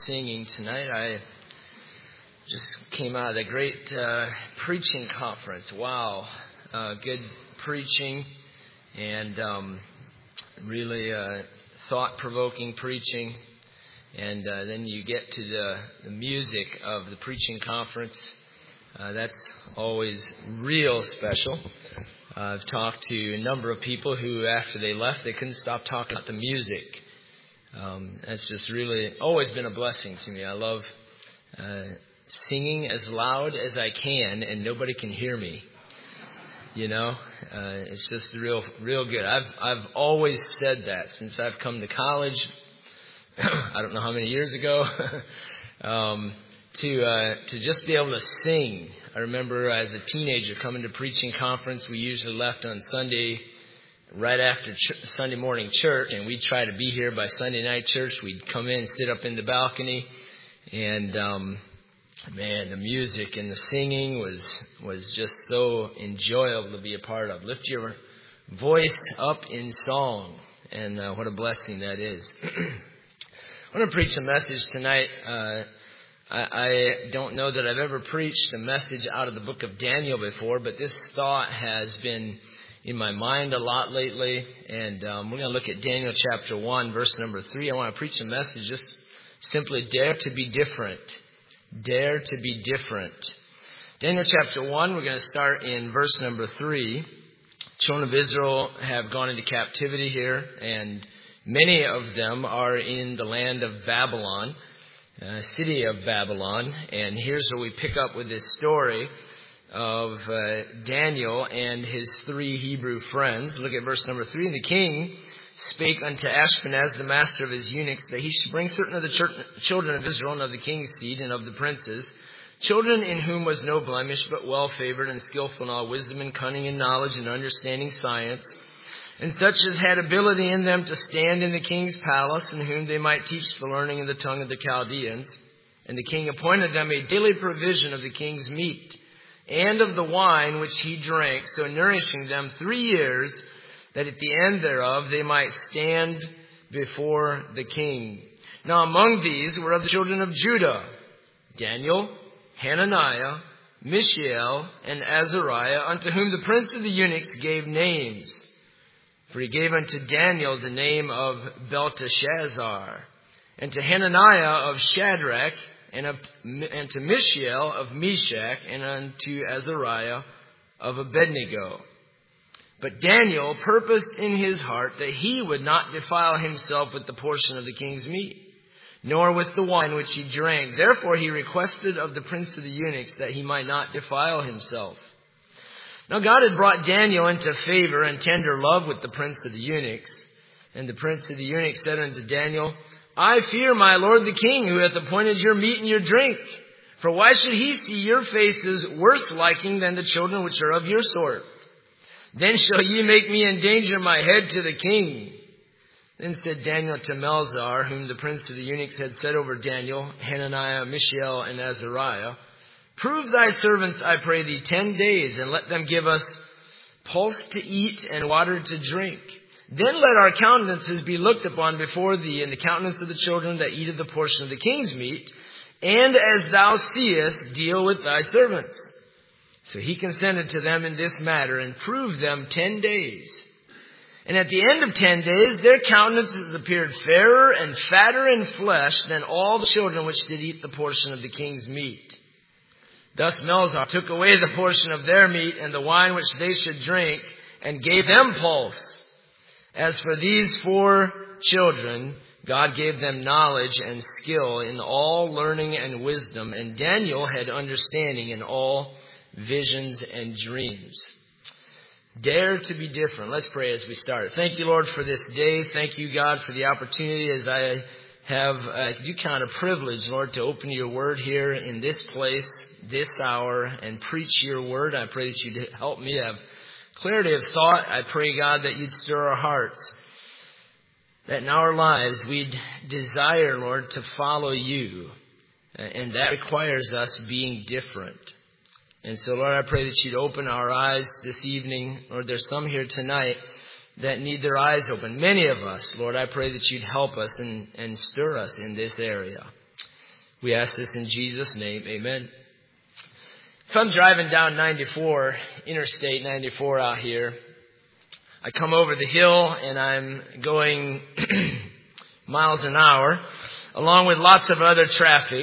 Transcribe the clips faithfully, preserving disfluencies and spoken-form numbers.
singing tonight. I just came out of the great uh, preaching conference. Wow, uh, good preaching and um, really uh, thought-provoking preaching. And uh, then you get to the, the music of the preaching conference. Uh, that's always real special. Uh, I've talked to a number of people who, after they left, they couldn't stop talking about the music. Um, it's just really always been a blessing to me. I love uh, singing as loud as I can, and nobody can hear me. You know, uh, it's just real, real good. I've I've always said that since I've come to college. I don't know how many years ago. um, to uh, to just be able to sing. I remember as a teenager coming to preaching conference. We usually left on Sunday. Right after ch- Sunday morning church, and we'd try to be here by Sunday night church. We'd come in, sit up in the balcony, and um, man, the music and the singing was was just so enjoyable to be a part of. Lift your voice up in song, and uh, what a blessing that is. I want to preach a message tonight. Uh, I, I don't know that I've ever preached a message out of the book of Daniel before, but this thought has been in my mind a lot lately, and um, we're going to look at Daniel chapter one, verse number three. I want to preach a message just simply, dare to be different. Dare to be different. Daniel chapter one, we're going to start in verse number three. Children of Israel have gone into captivity here, and many of them are in the land of Babylon, uh, city of Babylon, and here's where we pick up with this story of uh, Daniel and his three Hebrew friends. Look at verse number three. And the king spake unto Ashpenaz, the master of his eunuchs, that he should bring certain of the ch- children of Israel and of the king's seed and of the princes, children in whom was no blemish, but well favored and skillful in all wisdom and cunning and knowledge and understanding science, and such as had ability in them to stand in the king's palace, and whom they might teach the learning and the tongue of the Chaldeans. And the king appointed them a daily provision of the king's meat, and of the wine which he drank, so nourishing them three years, that at the end thereof they might stand before the king. Now among these were of the children of Judah, Daniel, Hananiah, Mishael, and Azariah, unto whom the prince of the eunuchs gave names. For he gave unto Daniel the name of Belteshazzar, and to Hananiah of Shadrach, and, of, and to Mishael of Meshach, and unto Azariah of Abednego. But Daniel purposed in his heart that he would not defile himself with the portion of the king's meat, nor with the wine which he drank. Therefore he requested of the prince of the eunuchs that he might not defile himself. Now God had brought Daniel into favor and tender love with the prince of the eunuchs. And the prince of the eunuchs said unto Daniel, I fear my lord the king, who hath appointed your meat and your drink. For why should he see your faces worse liking than the children which are of your sort? Then shall ye make me endanger my head to the king. Then said Daniel to Melzar, whom the prince of the eunuchs had set over Daniel, Hananiah, Mishael, and Azariah, prove thy servants, I pray thee, ten days, and let them give us pulse to eat and water to drink. Then let our countenances be looked upon before thee in the countenance of the children that eat of the portion of the king's meat, and as thou seest, deal with thy servants. So he consented to them in this matter, and proved them ten days. And at the end of ten days, their countenances appeared fairer and fatter in flesh than all the children which did eat the portion of the king's meat. Thus Melzar took away the portion of their meat and the wine which they should drink, and gave them pulse. As for these four children, God gave them knowledge and skill in all learning and wisdom, and Daniel had understanding in all visions and dreams. Dare to be different. Let's pray as we start. Thank you, Lord, for this day. Thank you, God, for the opportunity as I have, uh, you count a privilege, Lord, to open your word here in this place, this hour, and preach your word. I pray that you'd help me to have clarity of thought. I pray, God, that you'd stir our hearts, that in our lives we'd desire, Lord, to follow you. And that requires us being different. And so, Lord, I pray that you'd open our eyes this evening. Lord, there's some here tonight that need their eyes open. Many of us, Lord, I pray that you'd help us and, and stir us in this area. We ask this in Jesus' name. Amen. If I'm driving down ninety-four, Interstate ninety-four out here, I come over the hill and I'm going miles an hour, along with lots of other traffic.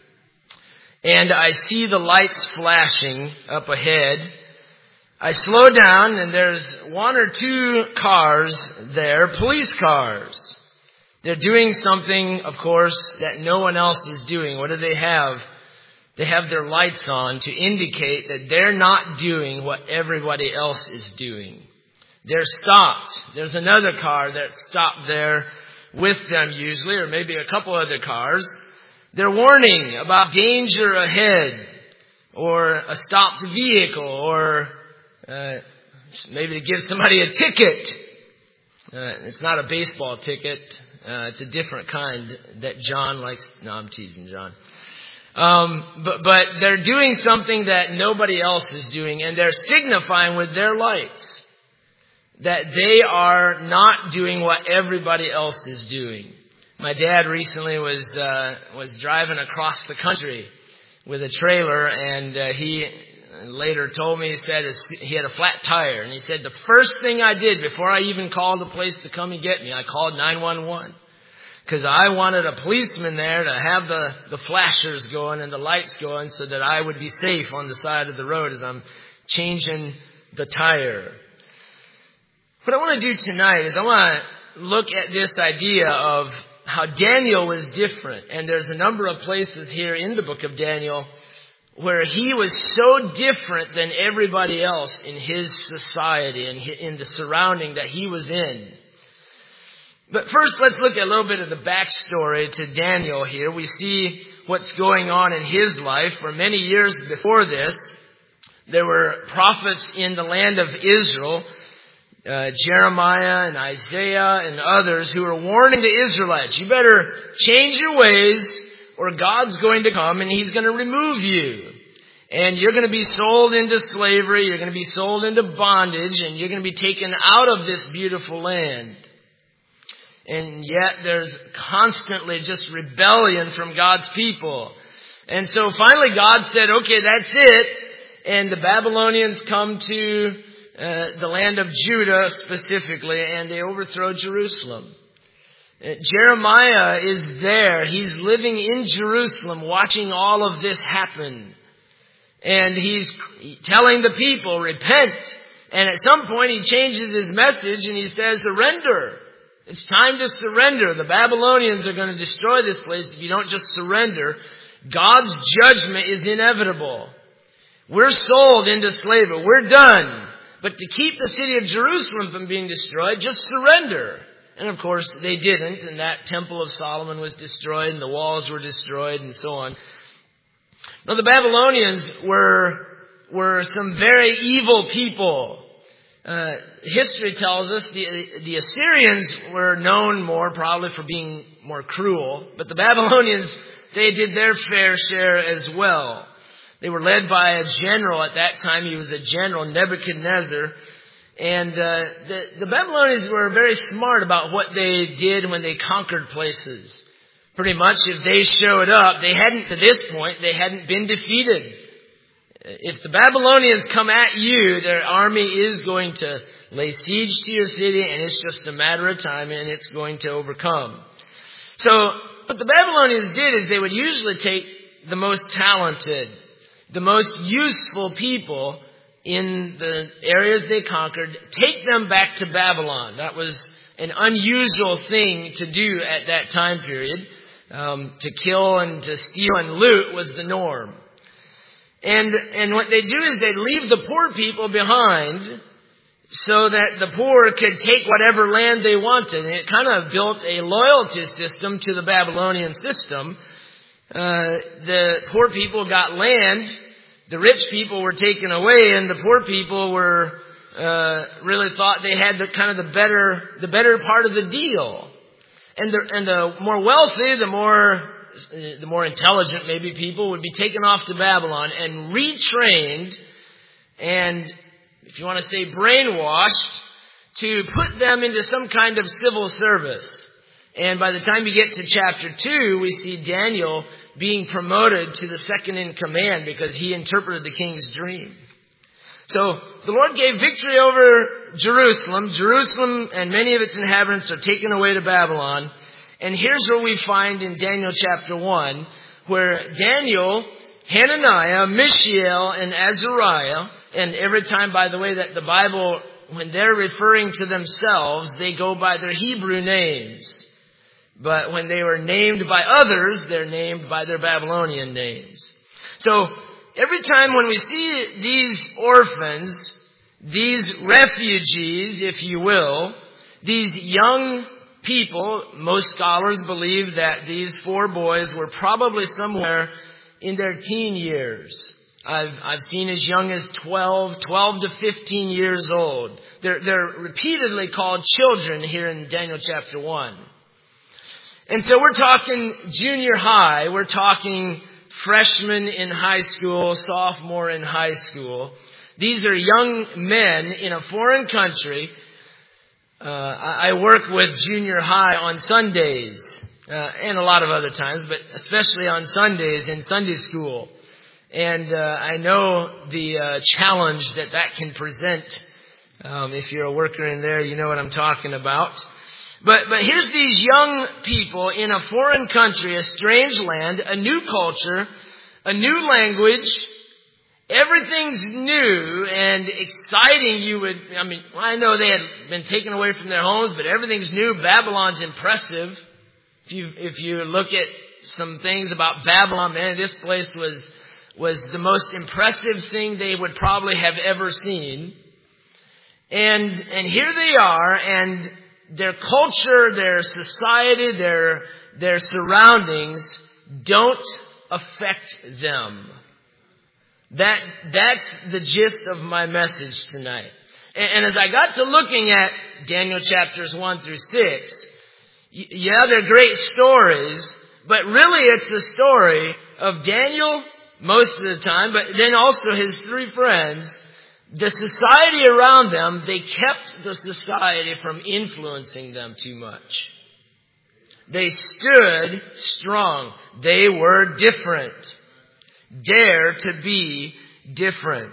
And I see the lights flashing up ahead. I slow down and there's one or two cars there, police cars. They're doing something, of course, that no one else is doing. What do they have? They have their lights on to indicate that they're not doing what everybody else is doing. They're stopped. There's another car that's stopped there with them usually, or maybe a couple other cars. They're warning about danger ahead, or a stopped vehicle, or uh, maybe to give somebody a ticket. Uh, it's not a baseball ticket. Uh, it's a different kind that John likes. No, I'm teasing John. Um, but, but they're doing something that nobody else is doing, and they're signifying with their lights that they are not doing what everybody else is doing. My dad recently was uh, was driving across the country with a trailer, and uh, he later told me, he said he had a flat tire, and he said, the first thing I did before I even called the place to come and get me, I called nine one one. Because I wanted a policeman there to have the, the flashers going and the lights going so that I would be safe on the side of the road as I'm changing the tire. What I want to do tonight is I want to look at this idea of how Daniel was different. And there's a number of places here in the book of Daniel where he was so different than everybody else in his society and in the surrounding that he was in. But first, let's look at a little bit of the backstory to Daniel here. We see what's going on in his life. For many years before this, there were prophets in the land of Israel, uh, Jeremiah and Isaiah and others, who were warning the Israelites, you better change your ways or God's going to come and He's going to remove you. And you're going to be sold into slavery, you're going to be sold into bondage, and you're going to be taken out of this beautiful land. And yet there's constantly just rebellion from God's people. And so finally God said, okay, that's it. And the Babylonians come to uh, the land of Judah specifically, and they overthrow Jerusalem. Uh, Jeremiah is there. He's living in Jerusalem watching all of this happen. And he's telling the people, repent. And at some point he changes his message and he says, surrender. It's time to surrender. The Babylonians are going to destroy this place if you don't just surrender. God's judgment is inevitable. We're sold into slavery. We're done. But to keep the city of Jerusalem from being destroyed, just surrender. And of course, they didn't. And that temple of Solomon was destroyed and the walls were destroyed and so on. Now, the Babylonians were, were some very evil people. Uh, history tells us the, the Assyrians were known more probably for being more cruel, but the Babylonians, they did their fair share as well. They were led by a general at that time. He was a general, Nebuchadnezzar. And uh, the, the Babylonians were very smart about what they did when they conquered places. Pretty much if they showed up, they hadn't, to this point, they hadn't been defeated. If the Babylonians come at you, their army is going to lay siege to your city, and it's just a matter of time, and it's going to overcome. So what the Babylonians did is they would usually take the most talented, the most useful people in the areas they conquered, take them back to Babylon. That was an unusual thing to do at that time period. Um, to kill and to steal and loot was the norm. And and what they do is they leave the poor people behind so that the poor could take whatever land they wanted. And it kind of built a loyalty system to the Babylonian system. Uh, the poor people got land, the rich people were taken away, and the poor people were uh, really thought they had the kind of the better the better part of the deal. And the and the more wealthy, the more the more intelligent maybe people would be taken off to Babylon and retrained and, if you want to say brainwashed, to put them into some kind of civil service. And by the time you get to chapter two, we see Daniel being promoted to the second in command because he interpreted the king's dream. So the Lord gave victory over Jerusalem. Jerusalem and many of its inhabitants are taken away to Babylon. And here's what we find in Daniel chapter one, where Daniel, Hananiah, Mishael, and Azariah, and every time, by the way, that the Bible, when they're referring to themselves, they go by their Hebrew names. But when they were named by others, they're named by their Babylonian names. So every time when we see these orphans, these refugees, if you will, these young people, most scholars believe that these four boys were probably somewhere in their teen years. I've, I've seen as young as twelve, twelve to fifteen years old. They're, they're repeatedly called children here in Daniel chapter one. And so we're talking junior high, we're talking freshman in high school, sophomore in high school. These are young men in a foreign country. Uh, I work with junior high on Sundays, uh, and a lot of other times, but especially on Sundays in Sunday school. And uh, I know the uh, challenge that that can present. Um, if you're a worker in there, you know what I'm talking about. But but here's these young people in a foreign country, a strange land, a new culture, a new language. Everything's new and exciting. You would, I mean, I know they had been taken away from their homes, but everything's new. Babylon's impressive. If you if you look at some things about Babylon, man, this place was was the most impressive thing they would probably have ever seen. And and here they are, and their culture, their society, their their surroundings don't affect them. That that's the gist of my message tonight. And, and as I got to looking at Daniel chapters one through six, y- yeah, they're great stories, but really it's the story of Daniel most of the time, but then also his three friends. The society around them, they kept the society from influencing them too much. They stood strong. They were different. Dare to be different.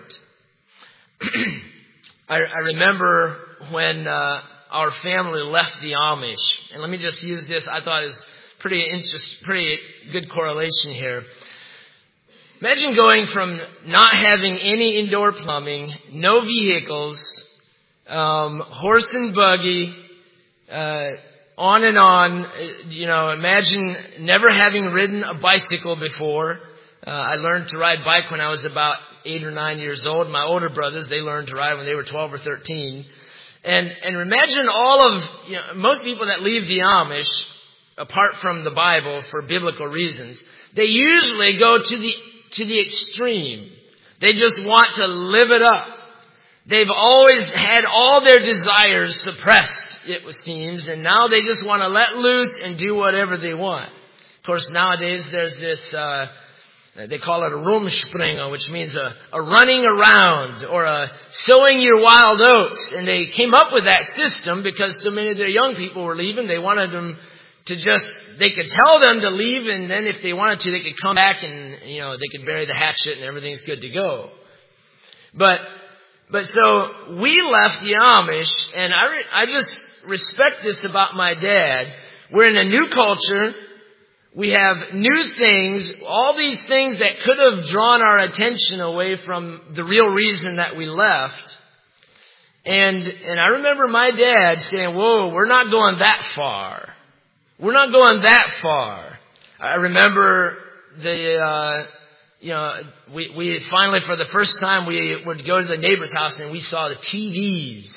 I, I remember when uh, our family left the Amish, and let me just use this. I thought it was pretty interest, pretty good correlation here. Imagine going from not having any indoor plumbing, no vehicles, um, horse and buggy, uh, on and on. You know, imagine never having ridden a bicycle before. Uh, I learned to ride bike when I was about eight or nine years old. My older brothers, they learned to ride when they were twelve or thirteen. And, and imagine all of, you know, most people that leave the Amish, apart from the Bible for biblical reasons, they usually go to the to the extreme. They just want to live it up. They've always had all their desires suppressed, it seems, and now they just want to let loose and do whatever they want. Of course, nowadays there's this, uh, they call it a rumspringen, which means a, a running around or a sowing your wild oats. And they came up with that system because so many of their young people were leaving. They wanted them to just, they could tell them to leave, and then if they wanted to, they could come back and, you know, they could bury the hatchet and everything's good to go. But, but so we left the Amish, and I, re, I just respect this about my dad. We're in a new culture. We have new things, all these things that could have drawn our attention away from the real reason that we left. And, and I remember my dad saying, whoa, we're not going that far. We're not going that far. I remember the, uh, you know, we, we finally, for the first time, we would go to the neighbor's house and we saw the T Vs.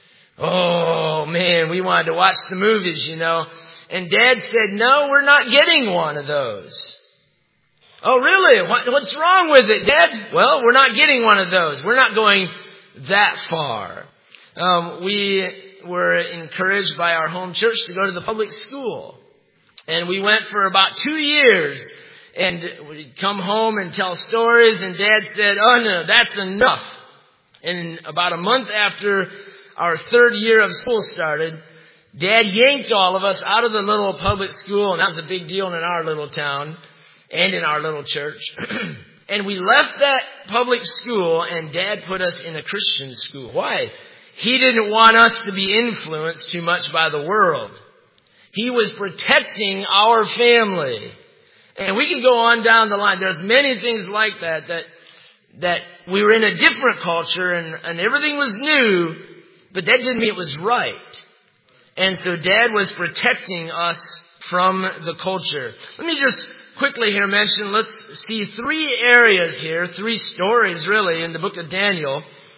Oh, man, we wanted to watch the movies, you know. And Dad said, no, we're not getting one of those. Oh, really? What, what's wrong with it, Dad? Well, we're not getting one of those. We're not going that far. Um, we were encouraged by our home church to go to the public school. And we went for about two years. And we'd come home and tell stories. And Dad said, oh, no, that's enough. And about a month after our third year of school started, Dad yanked all of us out of the little public school, and that was a big deal in our little town and in our little church. And we left that public school, and Dad put us in a Christian school. Why? He didn't want us to be influenced too much by the world. He was protecting our family. And we can go on down the line. There's many things like that, that, that we were in a different culture and, and everything was new, but that didn't mean it was right. And so Dad was protecting us from the culture. Let me just quickly here mention, let's see three areas here, three stories really in the book of Daniel,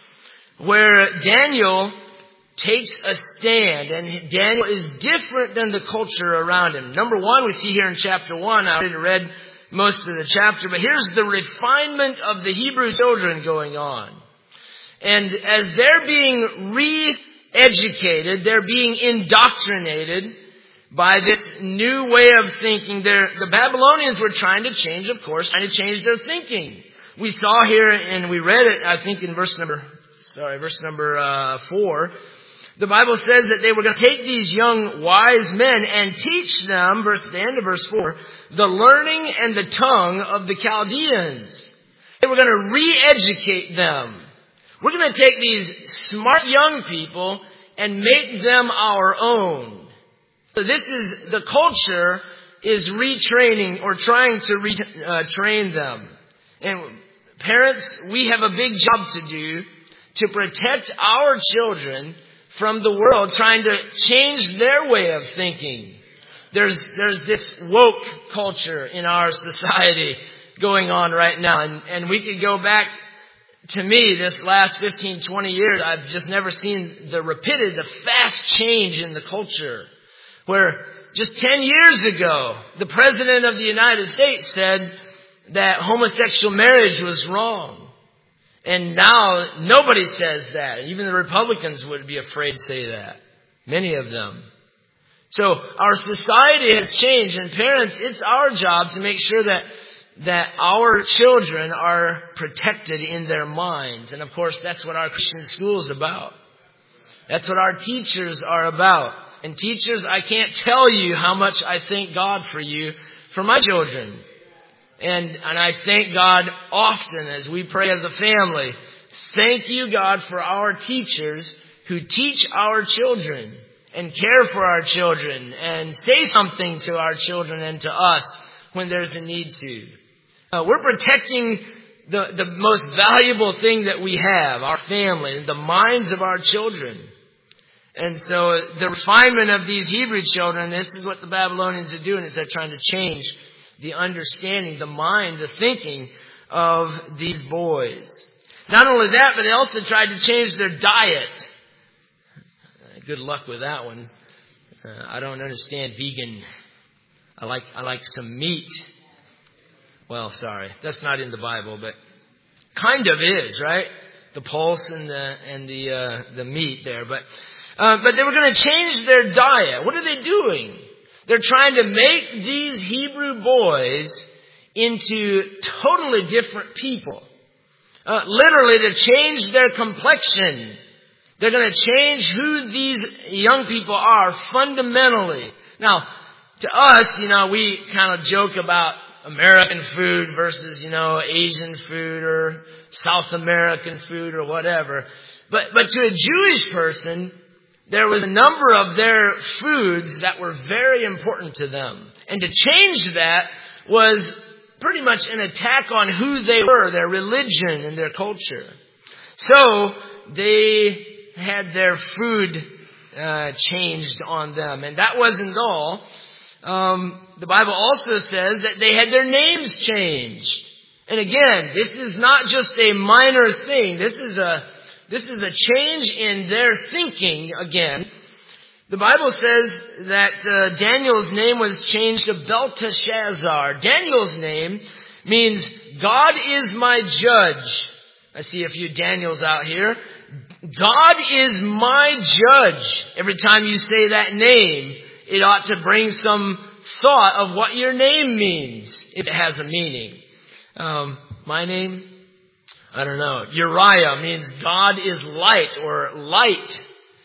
where Daniel takes a stand, and Daniel is different than the culture around him. Number one, we see here in chapter one, I already read most of the chapter, but here's the refinement of the Hebrew children going on. And as they're being re-educated, they're being indoctrinated by this new way of thinking. They're, the Babylonians were trying to change, of course, trying to change their thinking. We saw here, and we read it, I think in verse number, sorry, verse number uh, four, the Bible says that they were going to take these young wise men and teach them, verse, the end of verse four, the learning and the tongue of the Chaldeans. They were going to re-educate them. We're going to take these smart young people and make them our own. So this is, the culture is retraining or trying to retrain them. And parents, we have a big job to do to protect our children from the world trying to change their way of thinking. There's, there's this woke culture in our society going on right now. And, and we could go back, to me, this last fifteen, twenty years, I've just never seen the rapidity, the fast change in the culture. Where just ten years ago, the President of the United States said that homosexual marriage was wrong. And now nobody says that. Even the Republicans would be afraid to say that. Many of them. So our society has changed, and parents, it's our job to make sure that that our children are protected in their minds. And of course, that's what our Christian school is about. That's what our teachers are about. And teachers, I can't tell you how much I thank God for you, for my children. And, and I thank God often as we pray as a family. Thank you, God, for our teachers who teach our children and care for our children and say something to our children and to us when there's a need to. Uh, we're protecting the, the most valuable thing that we have, our family, the minds of our children. And so the refinement of these Hebrew children, this is what the Babylonians are doing, is they're trying to change the understanding, the mind, the thinking of these boys. Not only that, but they also tried to change their diet. Good luck with that one. Uh, I don't understand vegan. I like I like some meat. Well, sorry, that's not in the Bible, but kind of is, right? The pulse and the and the uh, the meat there, but uh, but they were going to change their diet. What are they doing? They're trying to make these Hebrew boys into totally different people. Uh, literally to change their complexion. They're going to change who these young people are fundamentally. Now, to us, you know, we kind of joke about American food versus, you know, Asian food or South American food or whatever. But, but to a Jewish person, there was a number of their foods that were very important to them. And to change that was pretty much an attack on who they were, their religion and their culture. So they had their food uh, changed on them. And that wasn't all. Um, the Bible also says that they had their names changed. And again, this is not just a minor thing. This is a This is a change in their thinking again. The Bible says that uh, Daniel's name was changed to Belteshazzar. Daniel's name means God is my judge. I see a few Daniels out here. God is my judge. Every time you say that name, it ought to bring some thought of what your name means, if it has a meaning. Um, my name? I don't know. Uriah means God is light or light.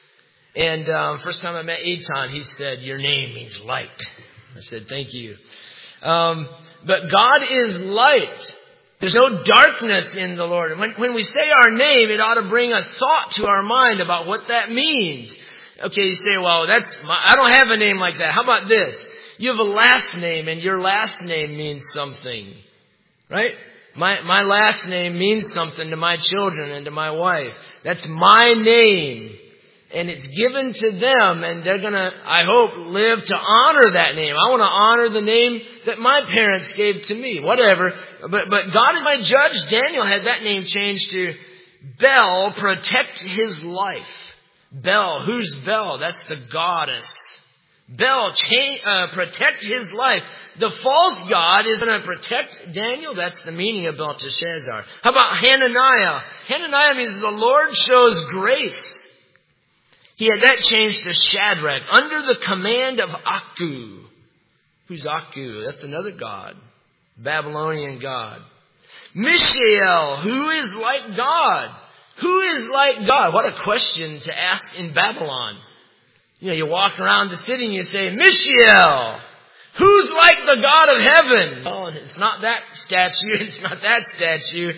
And um, first time I met Eitan, he said, "Your name means light." I said, "Thank you." Um, but God is light. There's no darkness in the Lord. When, when we say our name, it ought to bring a thought to our mind about what that means. Okay, you say, "Well, that's my, I don't have a name like that." How about this? You have a last name, and your last name means something, right? My my last name means something to my children and to my wife. That's my name. And it's given to them, and they're going to, I hope, live to honor that name. I want to honor the name that my parents gave to me, whatever. But but God is my judge. Daniel had that name changed to Bel, protect his life. Bel, who's Bel? That's the goddess. Bel, cha- uh, protect his life. The false god is going to protect Daniel. That's the meaning of Belteshazzar. How about Hananiah? Hananiah means the Lord shows grace. He had that changed to Shadrach, under the command of Aku. Who's Aku? That's another god. Babylonian god. Mishael, who is like God? Who is like God? What a question to ask in Babylon. You know, you walk around the city and you say, "Mishael, who's like the God of heaven?" Oh, it's not that statue. It's not that statue.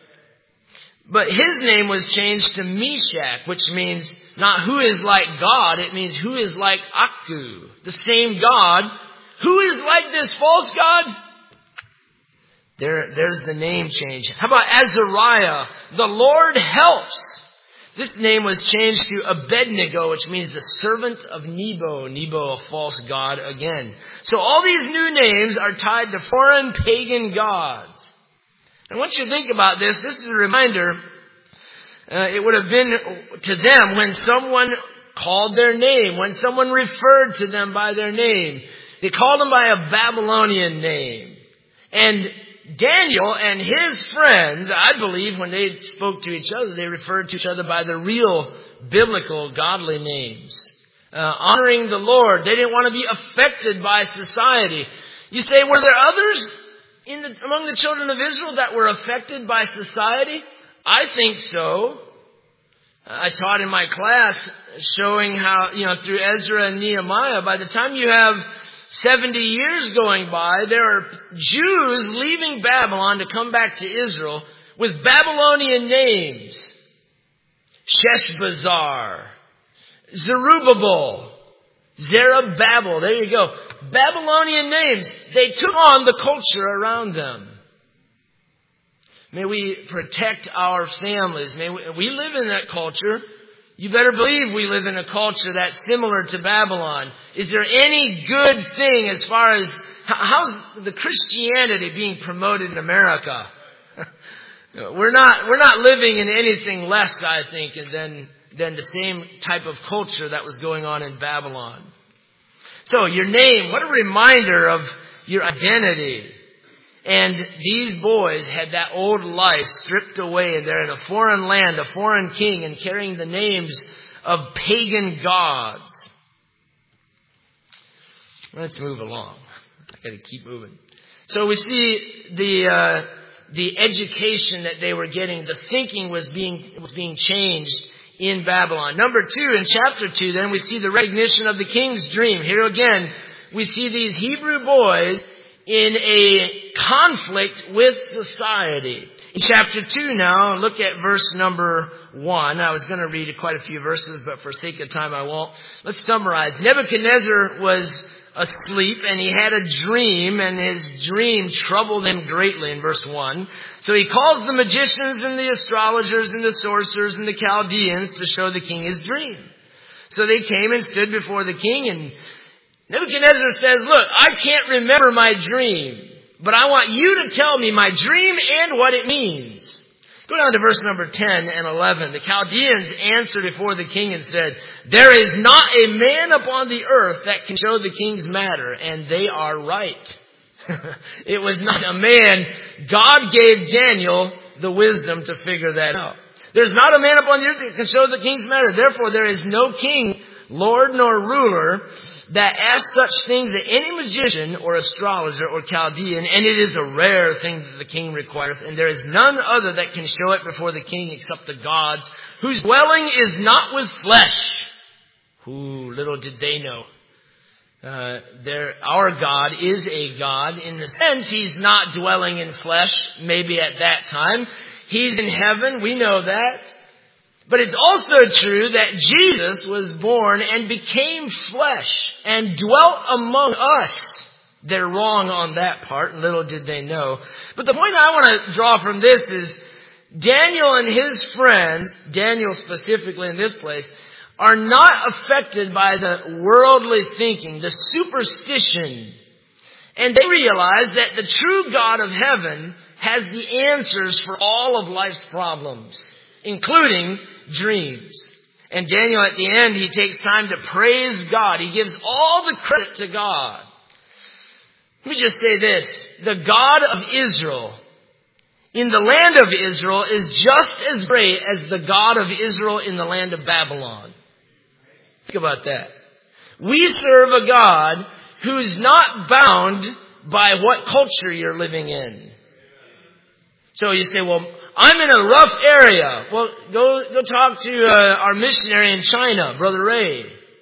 But his name was changed to Meshach, which means not who is like God. It means who is like Aku, the same God. Who is like this false God? There, there's the name change. How about Azariah? The Lord helps. This name was changed to Abednego, which means the servant of Nebo. Nebo, a false god again. So all these new names are tied to foreign pagan gods. And once you think about this, this is a reminder. Uh, it would have been to them when someone called their name, when someone referred to them by their name. They called them by a Babylonian name. And Daniel and his friends, I believe, when they spoke to each other, they referred to each other by the real biblical godly names. Uh, honoring the Lord. They didn't want to be affected by society. You say, were there others in the, among the children of Israel that were affected by society? I think so. I taught in my class showing how, you know, through Ezra and Nehemiah, by the time you have seventy years going by, there are Jews leaving Babylon to come back to Israel with Babylonian names. Sheshbazzar, Zerubbabel, Zerubbabel, there you go. Babylonian names. They took on the culture around them. May we protect our families. May we, we live in that culture. You better believe we live in a culture that's similar to Babylon. Is there any good thing as far as how's the Christianity being promoted in America? we're not we're not living in anything less, I think, than than the same type of culture that was going on in Babylon. So your name, what a reminder of your identity. And these boys had that old life stripped away. They're in a foreign land, a foreign king, and carrying the names of pagan gods. Let's move along. I got to keep moving. So we see the uh, the education that they were getting. The thinking was being was being changed in Babylon. Number two, in chapter two, then we see the recognition of the king's dream. Here again, we see these Hebrew boys in a conflict with society. In chapter two now, look at verse number one. I was going to read quite a few verses, but for sake of time I won't. Let's summarize. Nebuchadnezzar was asleep and he had a dream, and his dream troubled him greatly in verse one. So he calls the magicians and the astrologers and the sorcerers and the Chaldeans to show the king his dream. So they came and stood before the king, and Nebuchadnezzar says, "Look, I can't remember my dream, but I want you to tell me my dream and what it means." Go down to verse number ten and eleven. The Chaldeans answered before the king and said, "There is not a man upon the earth that can show the king's matter," and they are right. It was not a man. God gave Daniel the wisdom to figure that out. There's not a man upon the earth that can show the king's matter. Therefore, there is no king, lord, nor ruler that asks such things that any magician or astrologer or Chaldean, and it is a rare thing that the king requireth, and there is none other that can show it before the king except the gods, whose dwelling is not with flesh. Ooh, little did they know. Uh, there, our God is a God. In the sense, He's not dwelling in flesh, maybe at that time. He's in heaven, we know that. But it's also true that Jesus was born and became flesh and dwelt among us. They're wrong on that part, and little did they know. But the point I want to draw from this is Daniel and his friends, Daniel specifically in this place, are not affected by the worldly thinking, the superstition. And they realize that the true God of heaven has the answers for all of life's problems, including dreams. And Daniel at the end, he takes time to praise God. He gives all the credit to God. Let me just say this. The God of Israel in the land of Israel is just as great as the God of Israel in the land of Babylon. Think about that. We serve a God who's not bound by what culture you're living in. So you say, well, I'm in a rough area. Well, go go talk to uh, our missionary in China, Brother Ray.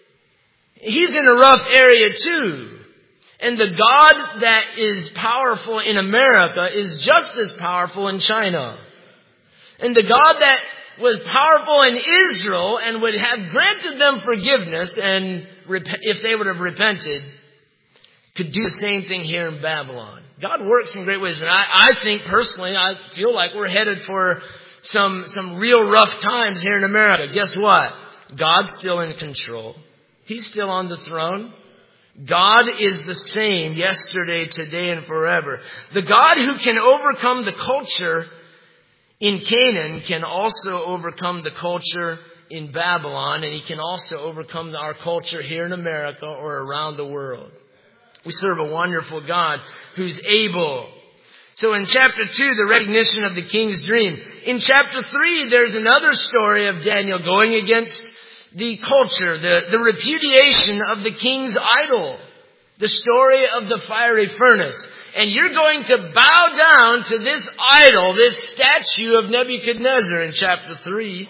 He's in a rough area too. And the God that is powerful in America is just as powerful in China. And the God that was powerful in Israel and would have granted them forgiveness, and rep- if they would have repented, could do the same thing here in Babylon. God works in great ways. And I, I think personally, I feel like we're headed for some, some real rough times here in America. Guess what? God's still in control. He's still on the throne. God is the same yesterday, today, and forever. The God who can overcome the culture in Canaan can also overcome the culture in Babylon, and He can also overcome our culture here in America or around the world. We serve a wonderful God who's able. So in chapter two, the recognition of the king's dream. In chapter three, there's another story of Daniel going against the culture, the, the repudiation of the king's idol. The story of the fiery furnace. And you're going to bow down to this idol, this statue of Nebuchadnezzar in chapter three.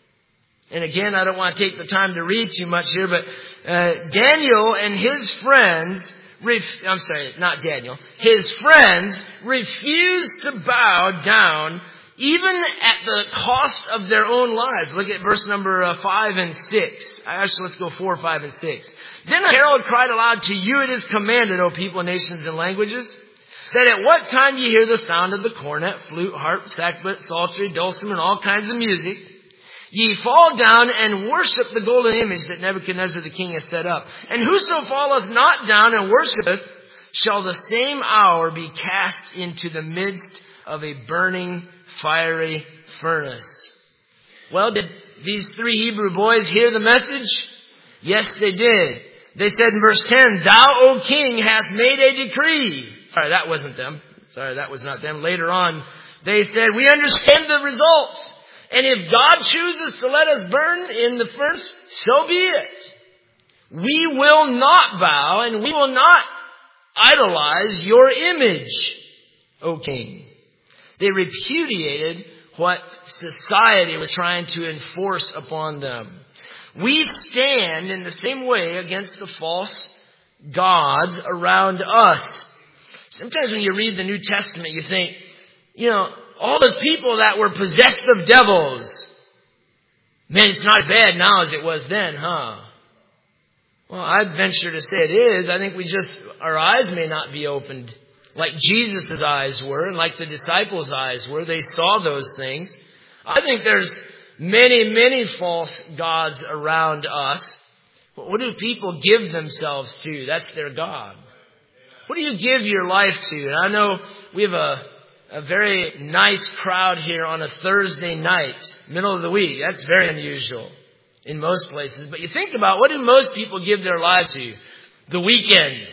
And again, I don't want to take the time to read too much here, but uh, Daniel and his friends, ref- I'm sorry, not Daniel, his friends refused to bow down even at the cost of their own lives. Look at verse number uh, five and six. Actually, let's go four, five, and six. Then a herald cried aloud, to you it is commanded, O people, nations, and languages, that at what time you hear the sound of the cornet, flute, harp, sackbut, psaltery, dulcimer, and all kinds of music, ye fall down and worship the golden image that Nebuchadnezzar the king hath set up. And whoso falleth not down and worshipeth shall the same hour be cast into the midst of a burning, fiery furnace. Well, did these three Hebrew boys hear the message? Yes, they did. They said in verse ten, Thou, O king, hast made a decree. Sorry, that wasn't them. Sorry, that was not them. Later on, they said, we understand the results. And if God chooses to let us burn in the furnace, so be it. We will not bow and we will not idolize your image, O king. They repudiated what society was trying to enforce upon them. We stand in the same way against the false gods around us. Sometimes when you read the New Testament, you think, you know, all those people that were possessed of devils. Man, it's not as bad now as it was then, huh? Well, I'd venture to say it is. I think we just, our eyes may not be opened like Jesus' eyes were and like the disciples' eyes were. They saw those things. I think there's many, many false gods around us. What do people give themselves to? That's their God. What do you give your life to? And I know we have a, a very nice crowd here on a Thursday night, middle of the week. That's very unusual in most places. But you think about, what do most people give their lives to? The weekend.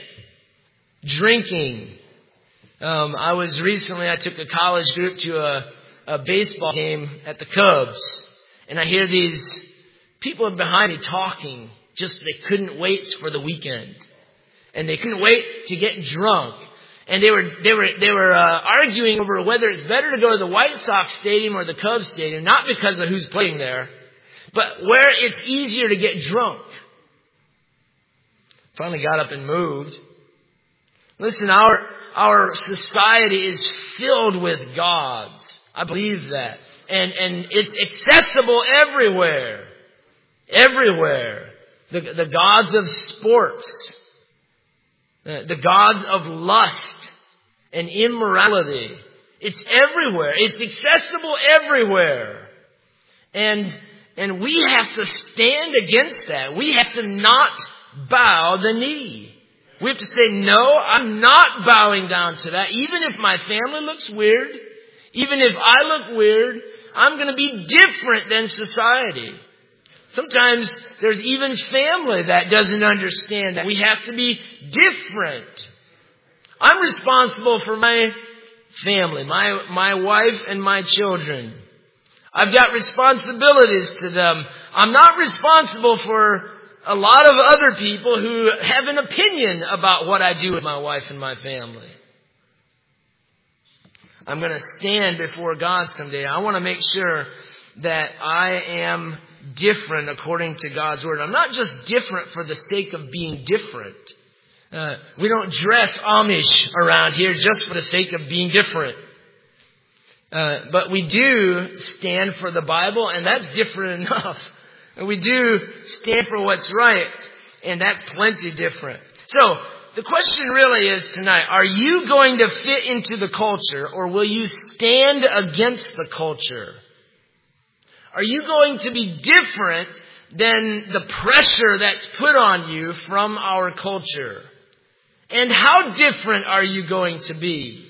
Drinking. Um, I was recently, I took a college group to a, a baseball game at the Cubs. And I hear these people behind me talking. Just they couldn't wait for the weekend. And they couldn't wait to get drunk. And they were they were they were uh, arguing over whether it's better to go to the White Sox stadium or the Cubs stadium, not because of who's playing there, but where it's easier to get drunk. Finally got up and moved. Listen, our, our society is filled with gods. I believe that. And, and it's accessible everywhere. Everywhere. The, the gods of sports. The gods of lust and immorality. It's everywhere. It's accessible everywhere. And, and we have to stand against that. We have to not bow the knee. We have to say, no, I'm not bowing down to that. Even if my family looks weird, even if I look weird, I'm going to be different than society. Sometimes there's even family that doesn't understand that. We have to be different. I'm responsible for my family, my, my wife and my children. I've got responsibilities to them. I'm not responsible for a lot of other people who have an opinion about what I do with my wife and my family. I'm going to stand before God someday. I want to make sure that I am different according to God's Word. I'm not just different for the sake of being different. Uh, we don't dress Amish around here just for the sake of being different. Uh, but we do stand for the Bible, and that's different enough. And we do stand for what's right, and that's plenty different. So, the question really is tonight, are you going to fit into the culture, or will you stand against the culture? Are you going to be different than the pressure that's put on you from our culture? And how different are you going to be?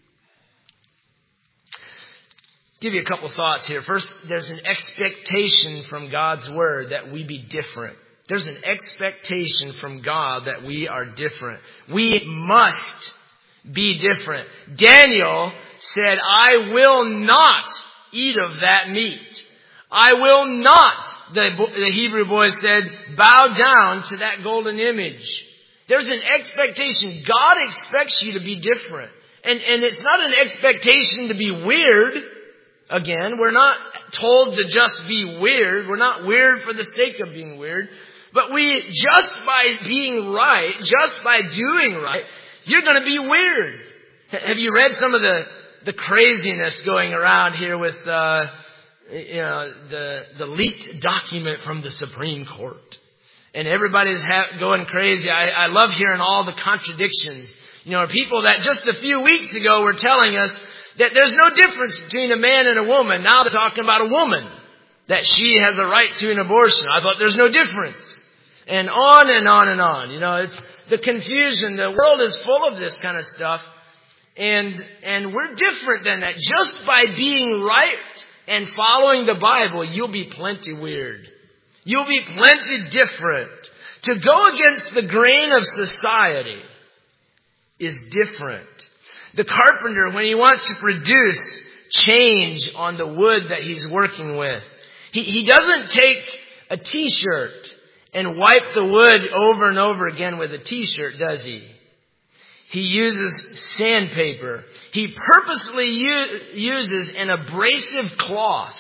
Give you a couple thoughts here. First, there's an expectation from God's Word that we be different. There's an expectation from God that we are different. We must be different. Daniel said, I will not eat of that meat. I will not, the, the Hebrew boy said, bow down to that golden image. There's an expectation. God expects you to be different. And, and it's not an expectation to be weird. Again, we're not told to just be weird. We're not weird for the sake of being weird. But we, just by being right, just by doing right, you're going to be weird. Have you read some of the, the craziness going around here with, uh, you know, the, the leaked document from the Supreme Court? And everybody's ha- going crazy. I, I love hearing all the contradictions. You know, people that just a few weeks ago were telling us that there's no difference between a man and a woman. Now they're talking about a woman, that she has a right to an abortion. I thought there's no difference. And on and on and on. You know, it's the confusion. The world is full of this kind of stuff. And, and we're different than that. Just by being right and following the Bible, you'll be plenty weird. You'll be plenty different. To go against the grain of society is different. The carpenter, when he wants to produce change on the wood that he's working with, he, he doesn't take a t-shirt and wipe the wood over and over again with a t-shirt, does he? He uses sandpaper. He purposely u- uses an abrasive cloth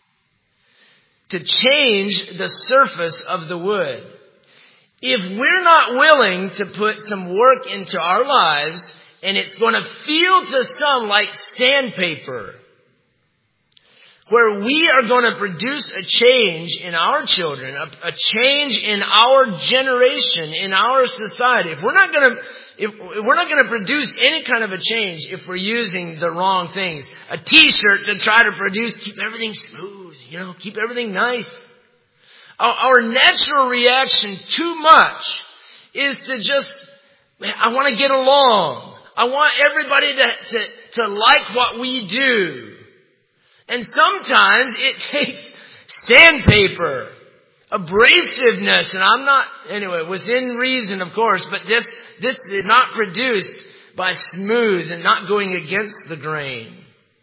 to change the surface of the wood. If we're not willing to put some work into our lives, and it's going to feel to some like sandpaper, where we are going to produce a change in our children, a, a change in our generation, in our society. If we're not going to, if, if we're not going to produce any kind of a change if we're using the wrong things, a t-shirt to try to produce, keep everything smooth, you know, keep everything nice. Our, our natural reaction too much is to just, I want to get along. I want everybody to, to, to like what we do. And sometimes it takes sandpaper, abrasiveness, and I'm not, anyway, within reason, of course, but this, this is not produced by smooth and not going against the grain.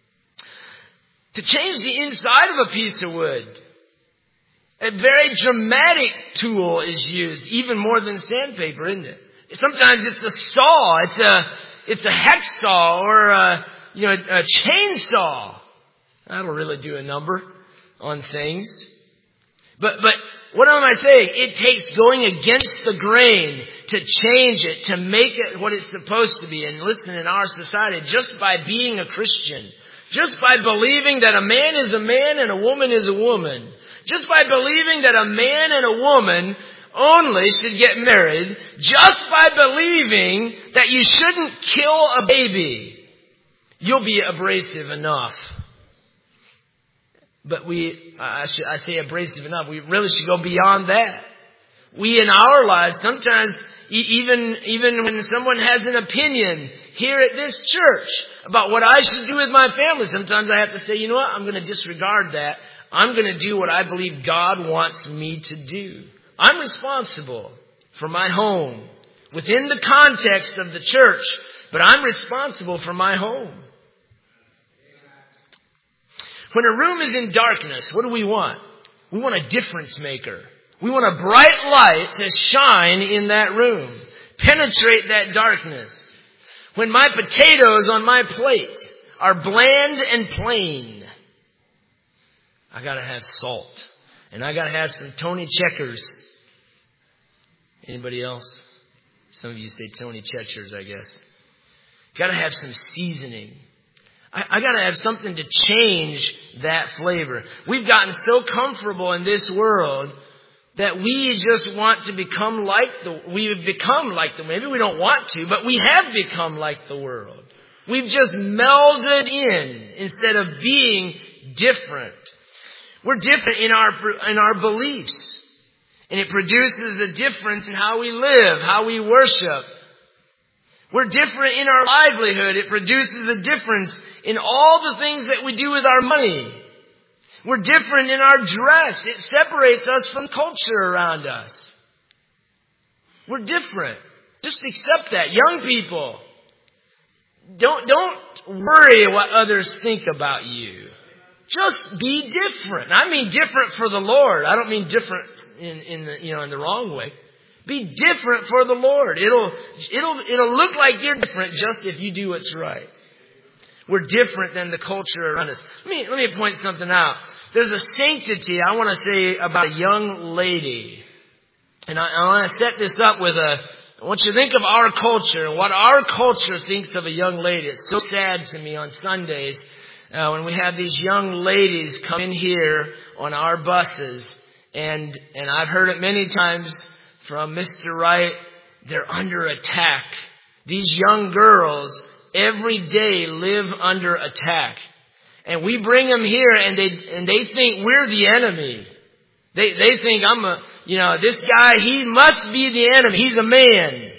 To change the inside of a piece of wood, a very dramatic tool is used, even more than sandpaper, isn't it? Sometimes it's a saw, it's a, it's a hacksaw or a, you know, a chainsaw. That'll really do a number on things. But, but what am I saying? It takes going against the grain to change it, to make it what it's supposed to be. And listen, in our society, just by being a Christian, just by believing that a man is a man and a woman is a woman, just by believing that a man and a woman only should get married, just by believing that you shouldn't kill a baby, you'll be abrasive enough. But we, I, should, I say abrasive enough, we really should go beyond that. We in our lives, sometimes even, even when someone has an opinion here at this church about what I should do with my family, sometimes I have to say, you know what, I'm going to disregard that. I'm going to do what I believe God wants me to do. I'm responsible for my home within the context of the church, but I'm responsible for my home. When a room is in darkness, what do we want? We want a difference maker. We want a bright light to shine in that room, penetrate that darkness. When my potatoes on my plate are bland and plain, I gotta have salt. And I gotta have some Tony Checkers. Anybody else? Some of you say Tony Checkers, I guess. Gotta have some seasoning. I, I gotta have something to change that flavor. We've gotten so comfortable in this world that we just want to become like the, we've become like the, maybe we don't want to, but we have become like the world. We've just melded in instead of being different. We're different in our, in our beliefs. And it produces a difference in how we live, how we worship. We're different in our livelihood. It produces a difference in all the things that we do with our money. We're different in our dress. It separates us from culture around us. We're different. Just accept that. Young people, don't, don't worry what others think about you. Just be different. I mean different for the Lord. I don't mean different in, in the, you know, in the wrong way. Be different for the Lord. It'll, it'll, it'll look like you're different just if you do what's right. We're different than the culture around us. Let me, let me point something out. There's a sanctity I want to say about a young lady. And I, I want to set this up with a, I want you to think of our culture and what our culture thinks of a young lady. It's so sad to me on Sundays uh, when we have these young ladies come in here on our buses. And, and I've heard it many times from Mister Wright. They're under attack. These young girls every day live under attack. And we bring them here and they, and they think we're the enemy. They, they think I'm a, you know, this guy, he must be the enemy. He's a man.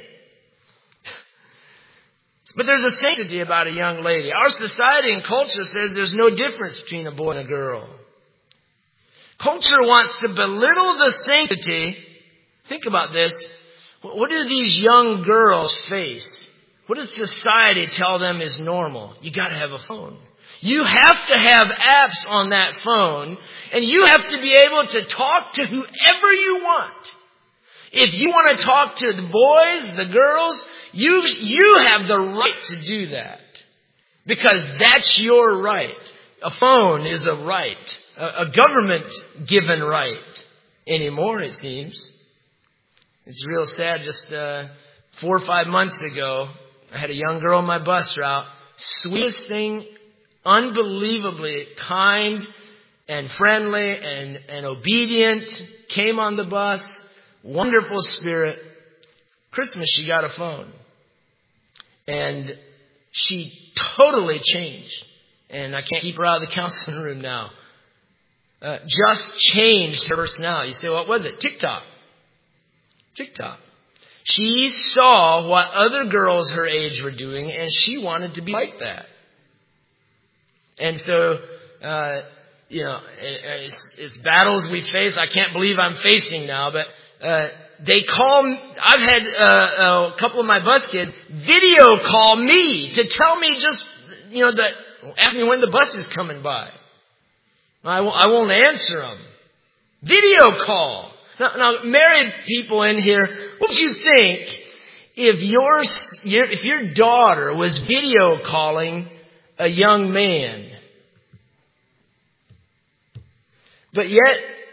But there's a sanctity about a young lady. Our society and culture says there's no difference between a boy and a girl. Culture wants to belittle the sanctity. Think about this. What do these young girls face? What does society tell them is normal? You got to have a phone. You have to have apps on that phone, and you have to be able to talk to whoever you want. If you want to talk to the boys, the girls, you you have the right to do that. Because that's your right. A phone is a right. A, a government-given right. Anymore, it seems. It's real sad. Just uh, four or five months ago, I had a young girl on my bus route. Sweetest thing, unbelievably kind and friendly and, and obedient. Came on the bus. Wonderful spirit. Christmas, she got a phone. And she totally changed. And I can't keep her out of the counseling room now. Uh, just changed her personality. You say, what was it? TikTok. TikTok. She saw what other girls her age were doing, and she wanted to be like that. And so, uh, you know, it's, it's battles we face. I can't believe I'm facing now, but uh, they call. I've had uh, a couple of my bus kids video call me to tell me just, you know, that ask me when the bus is coming by. I won't, I won't answer them. Video call. Now, now, married people in here, what would you think if your, your if your daughter was video calling a young man? But yet,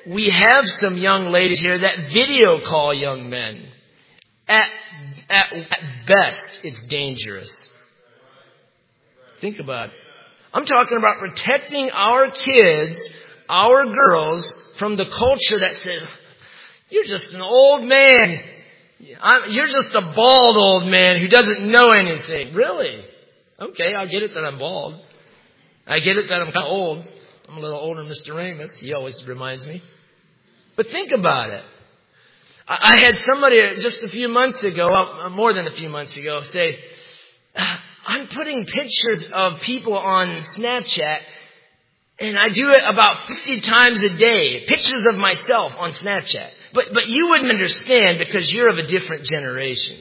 we have some young ladies here that video call young men. At, at, at best, it's dangerous. Think about it. I'm talking about protecting our kids, our girls, from the culture that says, you're just an old man. I'm, you're just a bald old man who doesn't know anything. Really? Okay, I get it that I'm bald. I get it that I'm kind of old. I'm a little older than Mister Amos. He always reminds me. But think about it. I, I had somebody just a few months ago, well, more than a few months ago, say, I'm putting pictures of people on Snapchat, and I do it about fifty times a day. Pictures of myself on Snapchat. But but you wouldn't understand because you're of a different generation.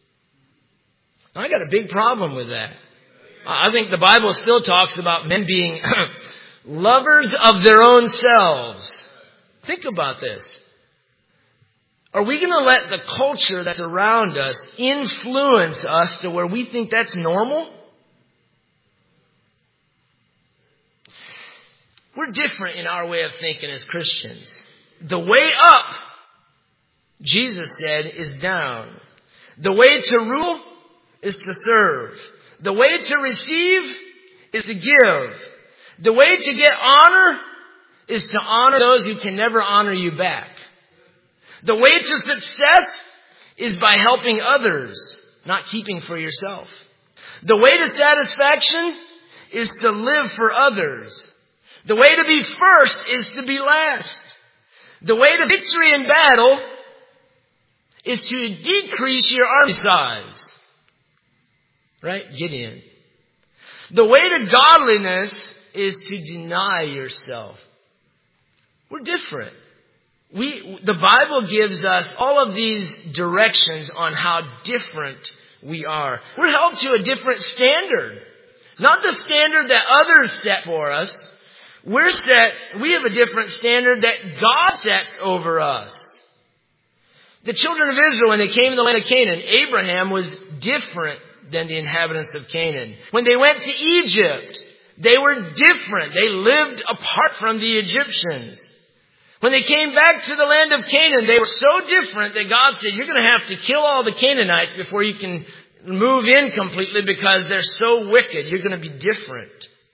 I got a big problem with that. I think the Bible still talks about men being lovers of their own selves. Think about this. Are we going to let the culture that's around us influence us to where we think that's normal? We're different in our way of thinking as Christians. The way up, Jesus said, is down. The way to rule is to serve. The way to receive is to give. The way to get honor is to honor those who can never honor you back. The way to success is by helping others, not keeping for yourself. The way to satisfaction is to live for others. The way to be first is to be last. The way to victory in battle is to decrease your army size. Right? Gideon. The way to godliness is to deny yourself. We're different. We, the Bible gives us all of these directions on how different we are. We're held to a different standard. Not the standard that others set for us. We're set, we have a different standard that God sets over us. The children of Israel, when they came to the land of Canaan, Abraham was different than the inhabitants of Canaan. When they went to Egypt, they were different. They lived apart from the Egyptians. When they came back to the land of Canaan, they were so different that God said, you're going to have to kill all the Canaanites before you can move in completely because they're so wicked. You're going to be different.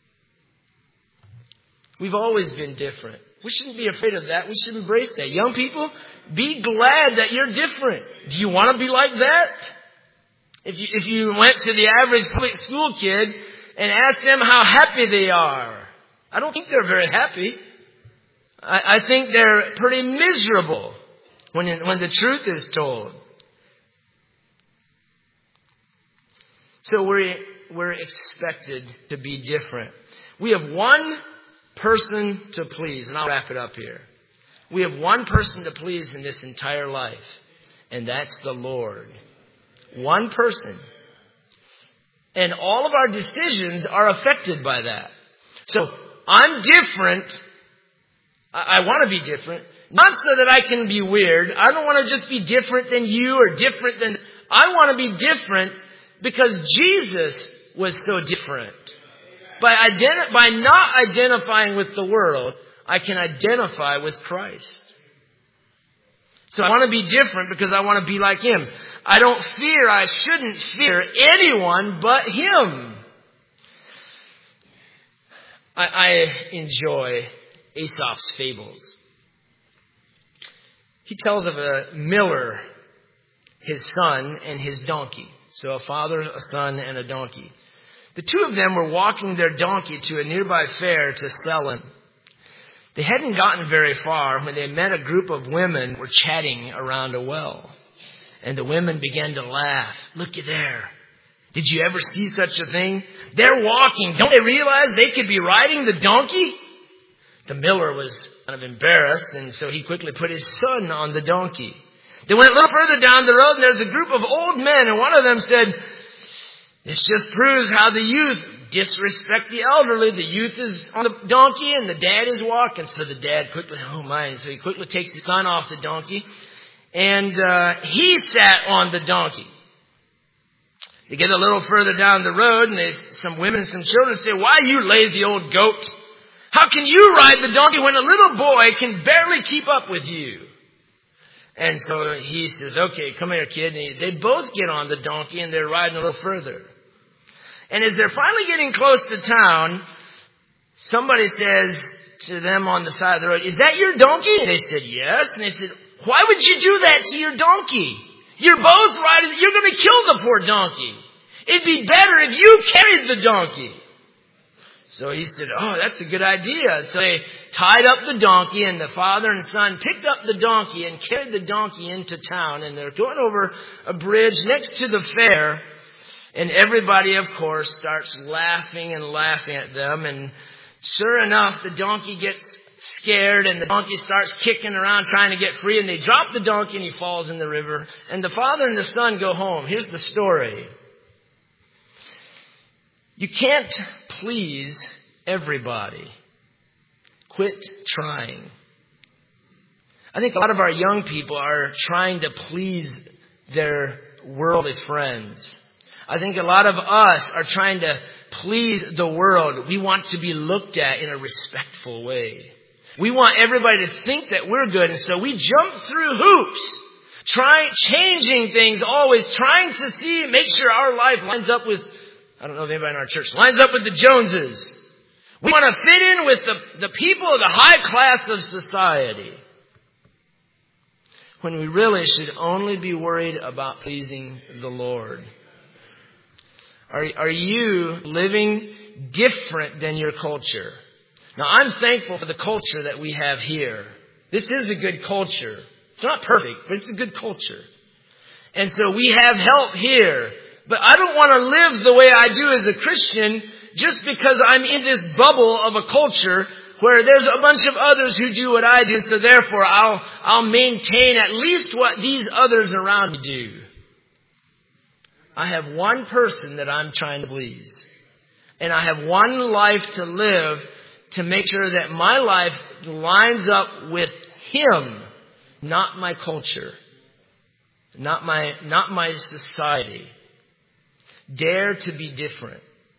We've always been different. We shouldn't be afraid of that. We should embrace that. Young people, be glad that you're different. Do you want to be like that? If you, if you went to the average public school kid and asked them how happy they are, I don't think they're very happy. I, I think they're pretty miserable when, when the truth is told. So we're, we're expected to be different. We have one person to please, and I'll wrap it up here. We have one person to please in this entire life, and that's the Lord. One person. And all of our decisions are affected by that. So, I'm different. I, I want to be different. Not so that I can be weird. I don't want to just be different than you or different than... I want to be different because Jesus was so different. By, identi- by not identifying with the world, I can identify with Christ. So I want to be different because I want to be like Him. I don't fear, I shouldn't fear anyone but Him. I, I enjoy Aesop's fables. He tells of a miller, his son, and his donkey. So a father, a son, and a donkey. The two of them were walking their donkey to a nearby fair to sell him. They hadn't gotten very far when they met a group of women who were chatting around a well. And the women began to laugh. Looky there. Did you ever see such a thing? They're walking. Don't they realize they could be riding the donkey? The miller was kind of embarrassed, and so he quickly put his son on the donkey. They went a little further down the road, and there's a group of old men, and one of them said, this just proves how the youth disrespect the elderly. The youth is on the donkey and the dad is walking. So the dad quickly, oh my, so he quickly takes the son off the donkey. And uh, he sat on the donkey. They get a little further down the road and there's some women and some children say, why you lazy old goat? How can you ride the donkey when a little boy can barely keep up with you? And so he says, okay, come here, kid. And he, they both get on the donkey and they're riding a little further. And as they're finally getting close to town, somebody says to them on the side of the road, is that your donkey? And they said, yes. And they said, why would you do that to your donkey? You're both riding. You're going to kill the poor donkey. It'd be better if you carried the donkey. So he said, oh, that's a good idea. So they tied up the donkey, and the father and son picked up the donkey and carried the donkey into town. And they're going over a bridge next to the fair. And everybody, of course, starts laughing and laughing at them. And sure enough, the donkey gets scared, and the donkey starts kicking around trying to get free. And they drop the donkey, and he falls in the river. And the father and the son go home. Here's the story. You can't please everybody. Quit trying. I think a lot of our young people are trying to please their worldly friends. I think a lot of us are trying to please the world. We want to be looked at in a respectful way. We want everybody to think that we're good, and so we jump through hoops, trying, changing things always, trying to see, make sure our life lines up with, I don't know if anybody in our church lines up with the Joneses. We want to fit in with the, the people of the high class of society, when we really should only be worried about pleasing the Lord. Are, are you living different than your culture? Now, I'm thankful for the culture that we have here. This is a good culture. It's not perfect, but it's a good culture. And so we have help here. But I don't want to live the way I do as a Christian just because I'm in this bubble of a culture where there's a bunch of others who do what I do. So therefore, I'll, I'll maintain at least what these others around me do. I have one person that I'm trying to please. And I have one life to live to make sure that my life lines up with Him, not my culture, not my, not my society. Dare to be different.